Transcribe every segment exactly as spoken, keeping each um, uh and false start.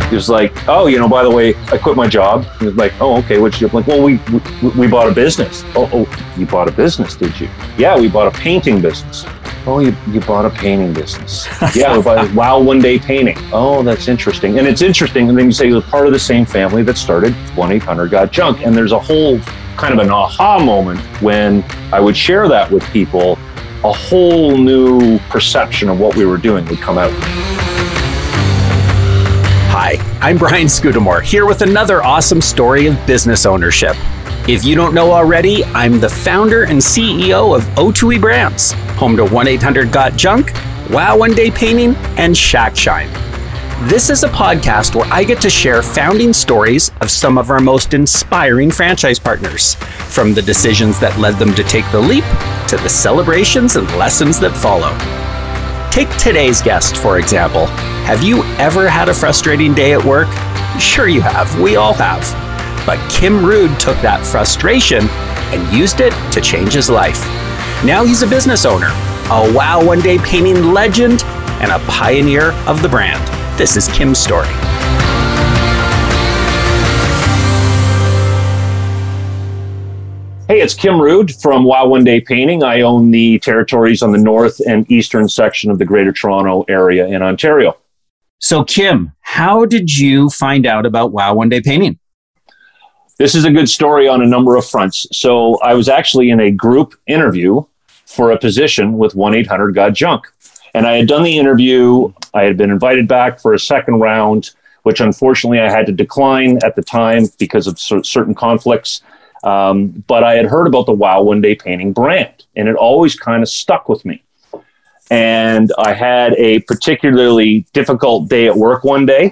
It was like, oh, you know, by the way, I quit my job. It was like, oh, okay, what'd you do? I'm like, well, we, we we bought a business. Oh, oh, you bought a business, did you? Yeah, we bought a painting business. Oh, you, you bought a painting business. Yeah, we bought Wow One Day Painting. Oh, that's interesting. And it's interesting. And then you say you're part of the same family that started one eight hundred got junk. And there's a whole kind of an aha moment when I would share that with people. A whole new perception of what we were doing would come out. Hi, I'm Brian Scudamore, here with another awesome story of business ownership. If you don't know already, I'm the founder and C E O of O two E Brands, home to one eight hundred got junk, Wow One Day Painting, and Shack Shine. This is a podcast where I get to share founding stories of some of our most inspiring franchise partners, from the decisions that led them to take the leap to the celebrations and lessons that follow. Take today's guest, for example. Have you ever had a frustrating day at work? Sure you have, we all have. But Kim Rude took that frustration and used it to change his life. Now he's a business owner, a Wow One Day Painting legend, and a pioneer of the brand. This is Kim's story. Hey, it's Kim Rude from Wow One Day Painting. I own the territories on the north and eastern section of the Greater Toronto area in Ontario. So Kim, how did you find out about Wow One Day Painting? This is a good story on a number of fronts. So I was actually in a group interview for a position with one eight hundred got junk. And I had done the interview. I had been invited back for a second round, which unfortunately I had to decline at the time because of certain conflicts. Um, but I had heard about the Wow One Day Painting brand, and it always kind of stuck with me. And I had a particularly difficult day at work one day,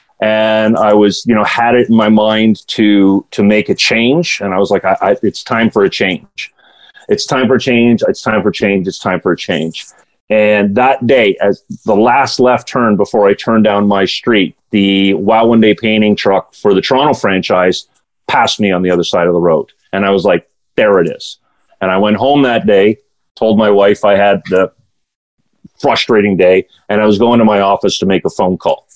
and I was, you know, had it in my mind to to make a change. And I was like, I, I, it's time for a change. It's time for a change. It's time for change. It's time for a change. And that day, as the last left turn before I turned down my street, the Wow One Day Painting truck for the Toronto franchise passed me on the other side of the road. And I was like, there it is. And I went home that day, told my wife I had the frustrating day, and I was going to my office to make a phone call.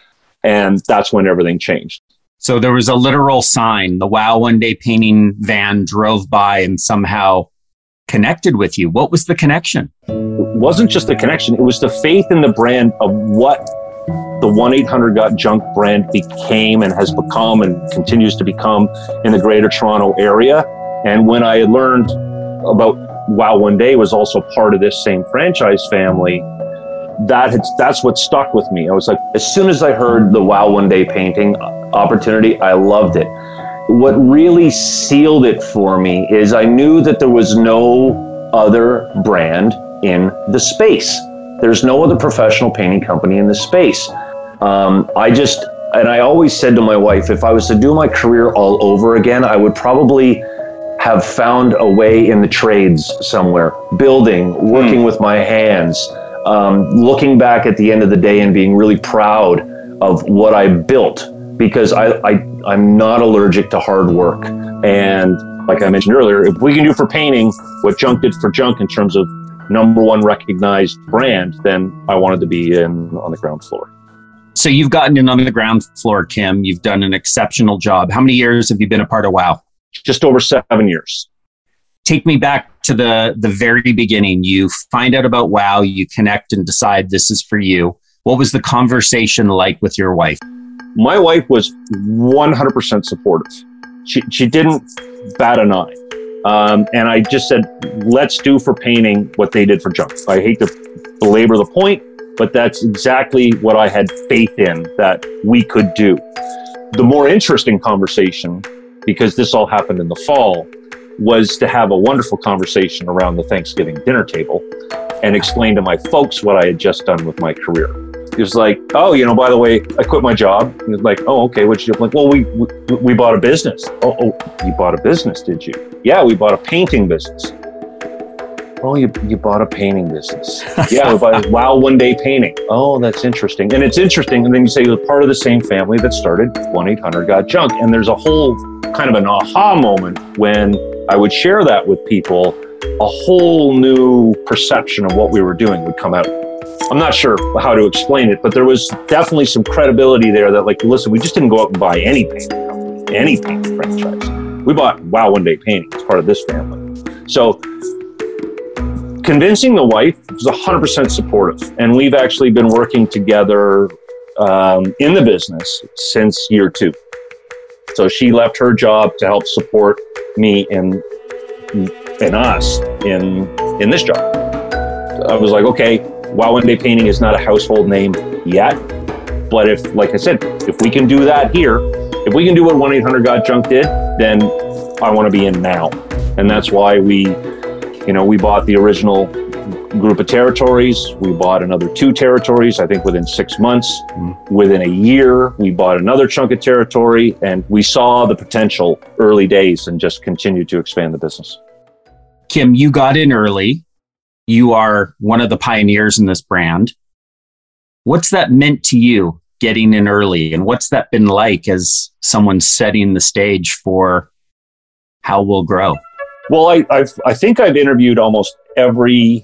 And that's when everything changed. So there was a literal sign. The Wow One Day Painting van drove by and somehow connected with you. What was the connection? It wasn't just the connection. It was the faith in the brand of what the one eight hundred got junk brand became and has become and continues to become in the Greater Toronto area. And when I had learned about Wow One Day was also part of this same franchise family, that had, that's what stuck with me. I was like, as soon as I heard the Wow One Day Painting opportunity, I loved it. What really sealed it for me is I knew that there was no other brand in the space. There's no other professional painting company in the space. Um, I just, and I always said to my wife, if I was to do my career all over again, I would probably have found a way in the trades somewhere, building, working mm. with my hands, um, looking back at the end of the day and being really proud of what I built, because I, I, I'm not allergic to hard work. And like I mentioned earlier, if we can do for painting what junk did for junk in terms of number one recognized brand, then I wanted to be in on the ground floor. So you've gotten in on the ground floor, Kim. You've done an exceptional job. How many years have you been a part of Wow? Just over seven years. Take me back to the, the very beginning. You find out about Wow, you connect and decide this is for you. What was the conversation like with your wife? My wife was one hundred percent supportive. She, she didn't bat an eye. Um, and I just said, let's do for painting what they did for junk. I hate to belabor the point, but that's exactly what I had faith in that we could do. The more interesting conversation, because this all happened in the fall, was to have a wonderful conversation around the Thanksgiving dinner table and explain to my folks what I had just done with my career. It was like, oh, you know, by the way, I quit my job. And it was like, oh, okay, what'd you do? I'm like, well, we, we we bought a business. Oh, oh, you bought a business, did you? Yeah, we bought a painting business. Oh, you you bought a painting business. Yeah, we bought Wow One Day Painting. Oh, that's interesting. And it's interesting. And then you say you're part of the same family that started one eight hundred got junk. And there's a whole kind of an aha moment when I would share that with people. A whole new perception of what we were doing would come out. I'm not sure how to explain it, but there was definitely some credibility there that, like, listen, we just didn't go out and buy any painting, any painting franchise. We bought Wow One Day Painting as part of this family. So convincing the wife was one hundred percent supportive. And we've actually been working together um, in the business since year two. So she left her job to help support me and, and us in, in this job. I was like, okay, Wow One Day Painting is not a household name yet. But if, like I said, if we can do that here, if we can do what one eight hundred got junk did, then I want to be in now. And that's why we, you know, we bought the original group of territories. We bought another two territories, I think within six months. Mm. Within a year, we bought another chunk of territory, and we saw the potential early days and just continued to expand the business. Kim, you got in early. You are one of the pioneers in this brand. What's that meant to you, getting in early? And what's that been like as someone setting the stage for how we'll grow? Well, I I've, I think I've interviewed almost every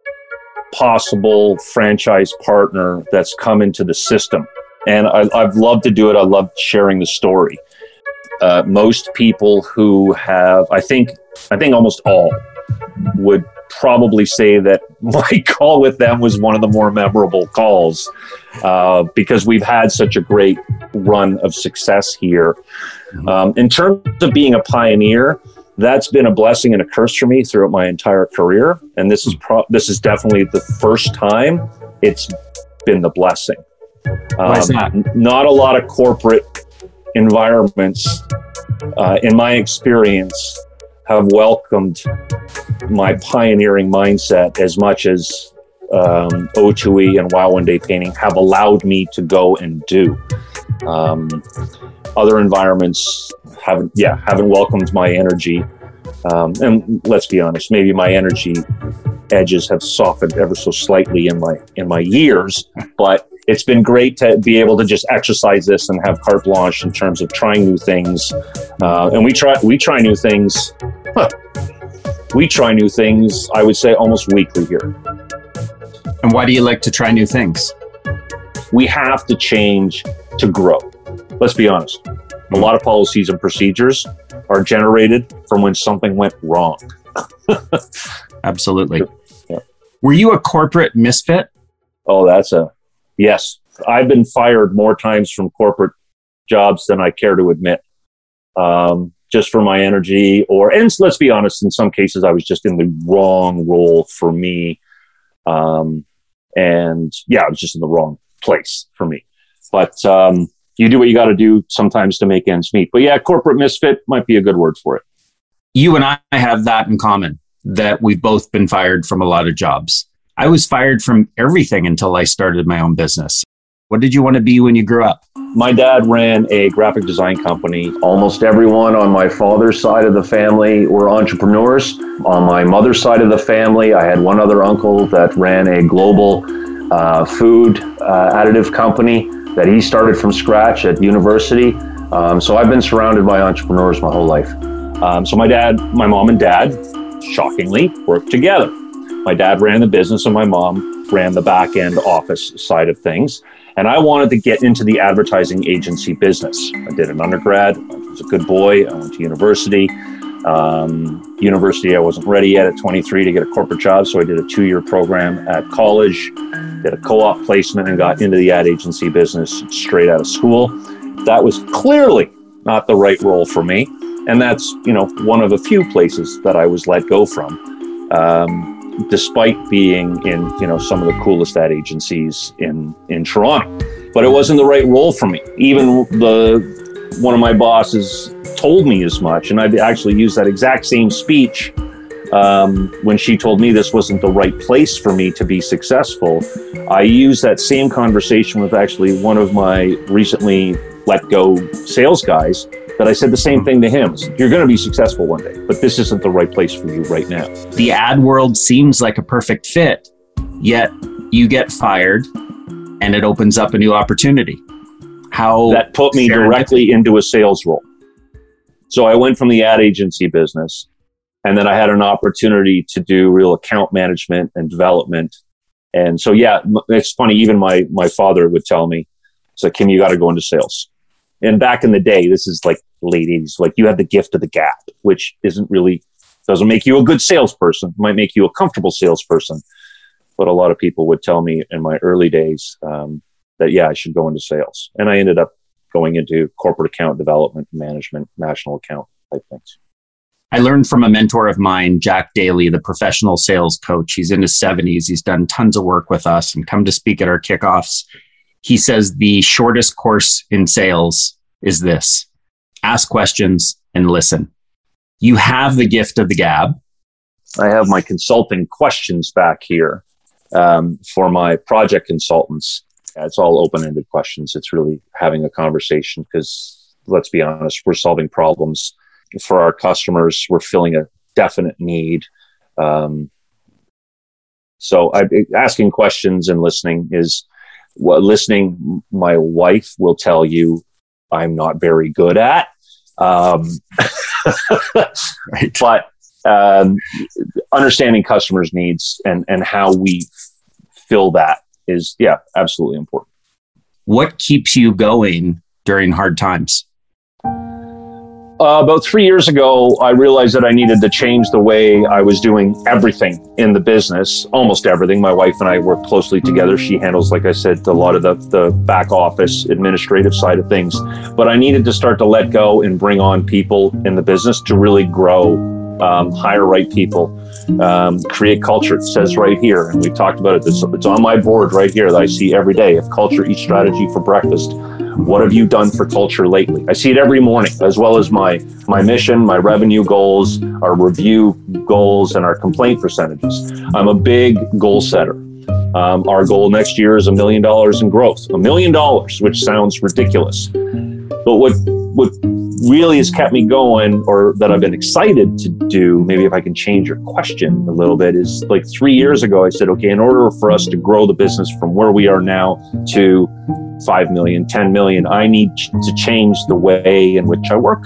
possible franchise partner that's come into the system. And I, I've loved to do it. I love sharing the story. Uh, most people who have, I think, I think almost all would probably say that my call with them was one of the more memorable calls uh, because we've had such a great run of success here. Um, in terms of being a pioneer, that's been a blessing and a curse for me throughout my entire career. And this is pro- this is definitely the first time it's been the blessing. Why is that? Um, not a lot of corporate environments, uh, in my experience, have welcomed my pioneering mindset as much as um, O two E and Wow One Day Painting have allowed me to go and do. Um, other environments haven't, yeah, haven't welcomed my energy. Um, and let's be honest, maybe my energy edges have softened ever so slightly in my in my years, but it's been great to be able to just exercise this and have carte blanche in terms of trying new things. Uh, and we try we try new things. Huh, we try new things, I would say, almost weekly here. And why do you like to try new things? We have to change to grow. Let's be honest. A lot of policies and procedures are generated from when something went wrong. Absolutely. Yeah. Were you a corporate misfit? Oh, that's a, yes. I've been fired more times from corporate jobs than I care to admit. Um, just for my energy or, and let's be honest, in some cases I was just in the wrong role for me. Um, and yeah, I was just in the wrong place for me. But, um, you do what you got to do sometimes to make ends meet. But yeah, corporate misfit might be a good word for it. You and I have that in common, that we've both been fired from a lot of jobs. I was fired from everything until I started my own business. What did you want to be when you grew up? My dad ran a graphic design company. Almost everyone on my father's side of the family were entrepreneurs. On my mother's side of the family, I had one other uncle that ran a global uh, food uh, additive company that he started from scratch at university. Um, so I've been surrounded by entrepreneurs my whole life. Um, so my dad, my mom and dad, shockingly, worked together. My dad ran the business and my mom ran the back end office side of things. And I wanted to get into the advertising agency business. I did an undergrad. I was a good boy. I went to university. Um, university, I wasn't ready yet at twenty-three to get a corporate job. So I did a two-year program at college, did a co-op placement and got into the ad agency business straight out of school. That was clearly not the right role for me. And that's, you know, one of a few places that I was let go from, um, despite being in, you know, some of the coolest ad agencies in, in Toronto. But it wasn't the right role for me. Even the one of my bosses told me as much, and I actually used that exact same speech um, when she told me this wasn't the right place for me to be successful. I used that same conversation with actually one of my recently let go sales guys, that I said the same thing to him. You're going to be successful one day, but this isn't the right place for you right now. The ad world seems like a perfect fit, yet you get fired and it opens up a new opportunity. How that put me directly into a sales role. So I went from the ad agency business, and then I had an opportunity to do real account management and development And so, yeah, it's funny. Even my, my father would tell me, it's like, Kim, you got to go into sales. And back in the day, this is like late eighties, like you had the gift of the gap, which isn't really, doesn't make you a good salesperson. It might make you a comfortable salesperson. But a lot of people would tell me in my early days um, that, yeah, I should go into sales. And I ended up going into corporate account development, management, national account type things. I learned from a mentor of mine, Jack Daly, the professional sales coach. He's in his seventies. He's done tons of work with us and come to speak at our kickoffs. He says the shortest course in sales is this: ask questions and listen. You have the gift of the gab. I have my consulting questions back here um, for my project consultants. Yeah, it's all open-ended questions. It's really having a conversation because, let's be honest, we're solving problems for our customers. We're filling a definite need. Um, so I, asking questions and listening is what listening, my wife will tell you I'm not very good at. Um, right. But um, understanding customers' needs and, and how we fill that is, yeah, absolutely important. What keeps you going during hard times? Uh, about three years ago, I realized that I needed to change the way I was doing everything in the business, almost everything. My wife and I work closely together. She handles, like I said, a lot of the, the back office administrative side of things. But I needed to start to let go and bring on people in the business to really grow, um, hire right people, um, create culture. It says right here, and we talked about it. It's, it's on my board right here that I see every day. If culture eats strategy for breakfast, what have you done for culture lately? I see it every morning, as well as my my mission, my revenue goals, our review goals, and our complaint percentages. I'm a big goal setter. Um, our goal next year is a million dollars in growth. A million dollars, which sounds ridiculous. But what what really has kept me going, or that I've been excited to do, maybe if I can change your question a little bit, is like three years ago, I said, okay, in order for us to grow the business from where we are now to five million, ten million, I need to change the way in which I work.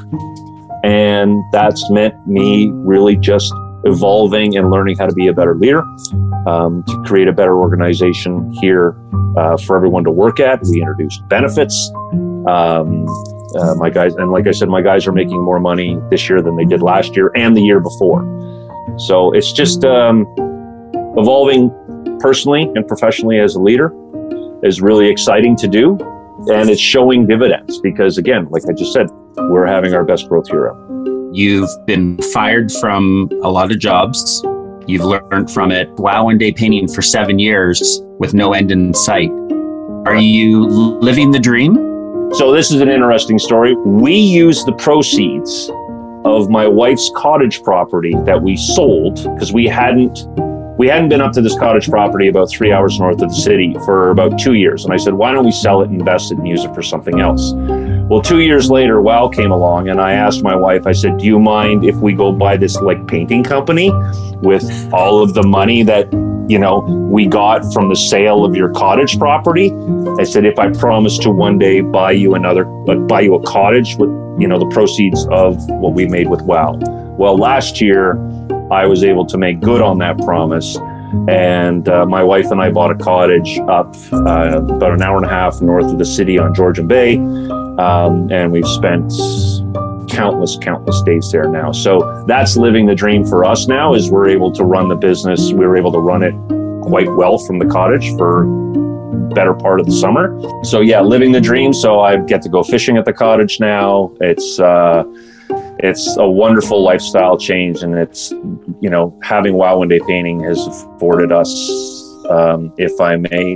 And that's meant me really just evolving and learning how to be a better leader, um, to create a better organization here uh, for everyone to work at. We introduced benefits. Um, uh, my guys, and like I said, my guys are making more money this year than they did last year and the year before. So it's just um, evolving personally and professionally as a leader is really exciting to do. And it's showing dividends because, again, like I just said, we're having our best growth year ever. You've been fired from a lot of jobs. You've learned from it. Wow One Day Painting for seven years with no end in sight. Are you living the dream? So this is an interesting story. We used the proceeds of my wife's cottage property that we sold because we hadn't We hadn't been up to this cottage property about three hours north of the city for about two years. And I said, why don't we sell it, invest it, and use it for something else? Well, two years later, WOW came along and I asked my wife, I said, do you mind if we go buy this like painting company with all of the money that, you know, we got from the sale of your cottage property? I said, if I promise to one day buy you another, uh, buy you a cottage with, you know, the proceeds of what we made with WOW. Well, last year, I was able to make good on that promise. And uh, my wife and I bought a cottage up uh, about an hour and a half north of the city on Georgian Bay. Um, and we've spent countless, countless days there now. So that's living the dream for us now, is we're able to run the business. We were able to run it quite well from the cottage for better part of the summer. So yeah, living the dream. So I get to go fishing at the cottage now. It's, uh, It's a wonderful lifestyle change, and it's, you know, having WOW One Day Painting has afforded us, um, if I may,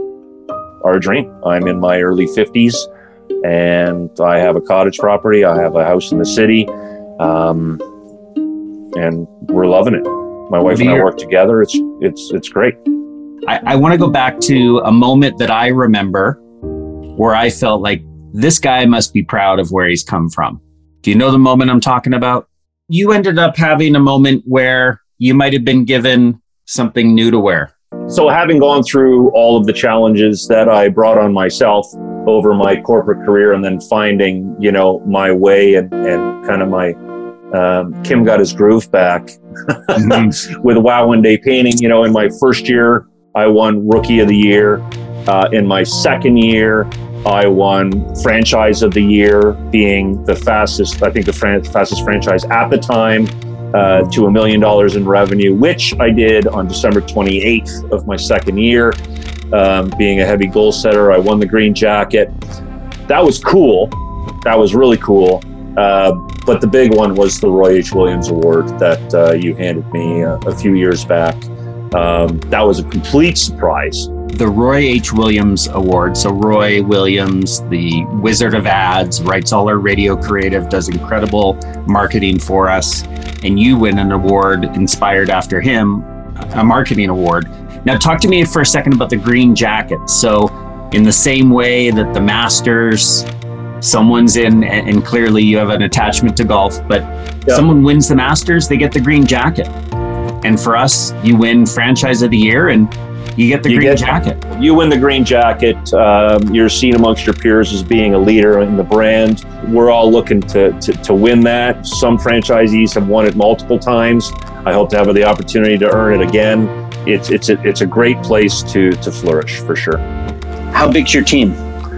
our dream. I'm in my early fifties, and I have a cottage property. I have a house in the city, um, and we're loving it. My wife and I work together. It's it's it's great. I, I want to go back to a moment that I remember where I felt like this guy must be proud of where he's come from. Do you know the moment I'm talking about? You ended up having a moment where you might have been given something new to wear. So having gone through all of the challenges that I brought on myself over my corporate career, and then finding, you know, my way and, and kind of my, um, Kim got his groove back mm-hmm. with WOW One Day Painting. You know, in my first year I won Rookie of the Year. Uh, in my second year, I won Franchise of the Year, being the fastest, I think the fran- fastest franchise at the time uh, to a million dollars in revenue, which I did on December twenty-eighth of my second year. Um, being a heavy goal setter, I won the Green Jacket. That was cool. That was really cool. Uh, but the big one was the Roy H. Williams Award that uh, you handed me uh, a few years back. Um, that was a complete surprise. The Roy H. Williams Award. So Roy Williams, the Wizard of Ads, writes all our radio creative, does incredible marketing for us. And you win an award inspired after him, a marketing award. Now talk to me for a second about the Green Jacket. So in the same way that the Masters, someone's in, and clearly you have an attachment to golf, but yep. someone wins the Masters, they get the Green Jacket. And for us, you win Franchise of the Year and you get the you Green get, Jacket. You win the Green Jacket. Um, you're seen amongst your peers as being a leader in the brand. We're all looking to, to, to win that. Some franchisees have won it multiple times. I hope to have the opportunity to earn it again. It's it's a, it's a great place to, to flourish, for sure. How big's your team?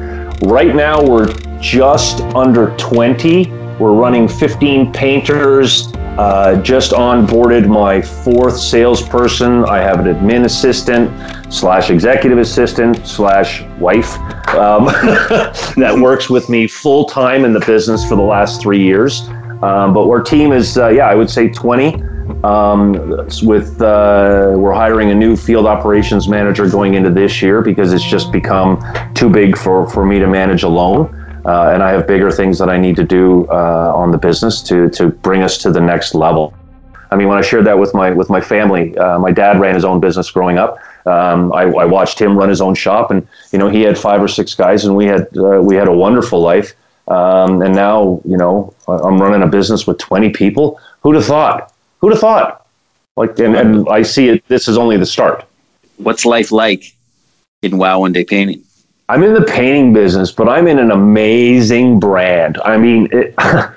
Right now, we're just under twenty. We're running fifteen painters. Uh, just onboarded my fourth salesperson. I have an admin assistant slash executive assistant slash wife um, that works with me full time in the business for the last three years. Um, but our team is, uh, yeah, I would say twenty. Um, with uh, we're hiring a new field operations manager going into this year because it's just become too big for, for me to manage alone. Uh, and I have bigger things that I need to do uh, on the business to to bring us to the next level. I mean, when I shared that with my with my family, uh, my dad ran his own business growing up. Um, I, I watched him run his own shop, and you know, he had five or six guys, and we had uh, we had a wonderful life. Um, and now, you know, I'm running a business with twenty people. Who'd have thought? Who'd have thought? Like, and, and I see it. This is only the start. What's life like in Wow One Day Painting? I'm in the painting business, but I'm in an amazing brand. I mean, it,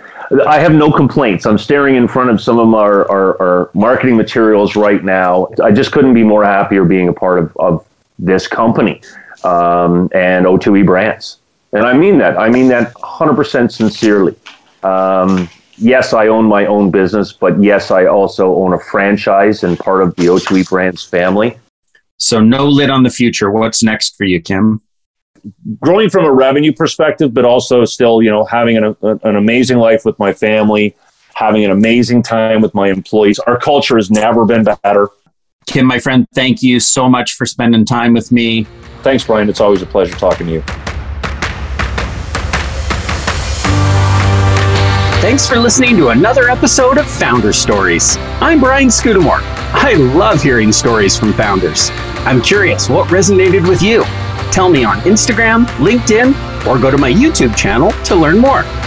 I have no complaints. I'm staring in front of some of our, our, our marketing materials right now. I just couldn't be more happier being a part of, of this company um, and O two E Brands. And I mean that. I mean that one hundred percent sincerely. Um, yes, I own my own business, but yes, I also own a franchise and part of the O two E Brands family. So no lid on the future. What's next for you, Kim? Growing from a revenue perspective, but also still, you know, having an, an amazing life with my family, having an amazing time with my employees. Our culture has never been better. Kim, my friend, thank you so much for spending time with me. Thanks, Brian. It's always a pleasure talking to you. Thanks for listening to another episode of Founder Stories. I'm Brian Scudamore. I love hearing stories from founders. I'm curious, what resonated with you? Tell me on Instagram, LinkedIn, or go to my YouTube channel to learn more.